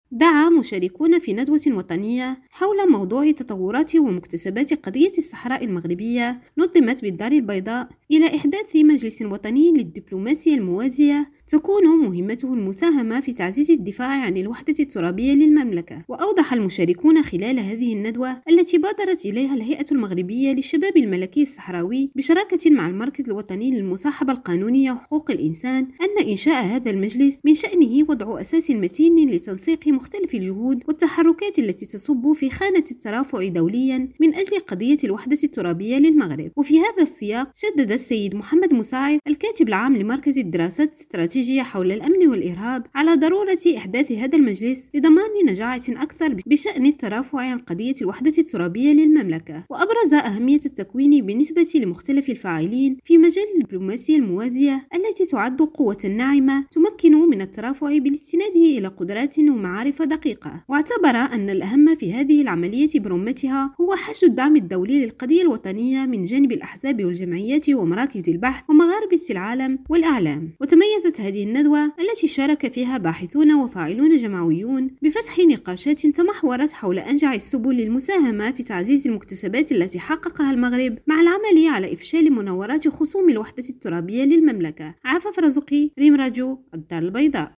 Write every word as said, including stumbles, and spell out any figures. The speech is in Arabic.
دعا مشاركون في ندوة وطنية حول موضوع تطورات ومكتسبات قضية الصحراء المغربية نظمت بالدار البيضاء إلى إحداث مجلس وطني للدبلوماسية الموازية تكون مهمته المساهمة في تعزيز الدفاع عن الوحدة الترابية للمملكة. وأوضح المشاركون خلال هذه الندوة التي بادرت إليها الهيئة المغربية للشباب الملكي الصحراوي بشراكة مع المركز الوطني للمصاحبة القانونية وحقوق الإنسان أن إنشاء هذا المجلس من شأنه وضع أساس متين لتنسيق مختلف الجهود والتحركات التي تصب في خانة الترافع دوليا من أجل قضية الوحدة الترابية للمغرب. وفي هذا السياق شدد السيد محمد مساعد الكاتب العام لمركز الدراسات الاستراتيجية حول الأمن والإرهاب على ضرورة إحداث هذا المجلس لضمان نجاعة أكثر بشأن الترافع عن قضية الوحدة الترابية للمملكة. وأبرز أهمية التكوين بالنسبة لمختلف الفاعلين في مجال الدبلوماسية الموازية التي تعد قوة ناعمة تمكن من الترافع بالاستناد إلى قدرات ومعارف دقيقة. واعتبر أن الأهم في هذه العملية برمتها هو حشد الدعم الدولي للقضية الوطنية من جانب الأحزاب والجمعيات ومراكز البحث ومغاربة العالم والإعلام. وتميزت هذه الندوة التي شارك فيها باحثون وفاعلون جمعويون بفتح نقاشات تمحورت حول أنجع السبل للمساهمة في تعزيز المكتسبات التي حققها المغرب مع العمل على إفشال مناورات خصوم الوحدة الترابية للمملكة. عفاف رزقي، ريم راديو، الدار البيضاء.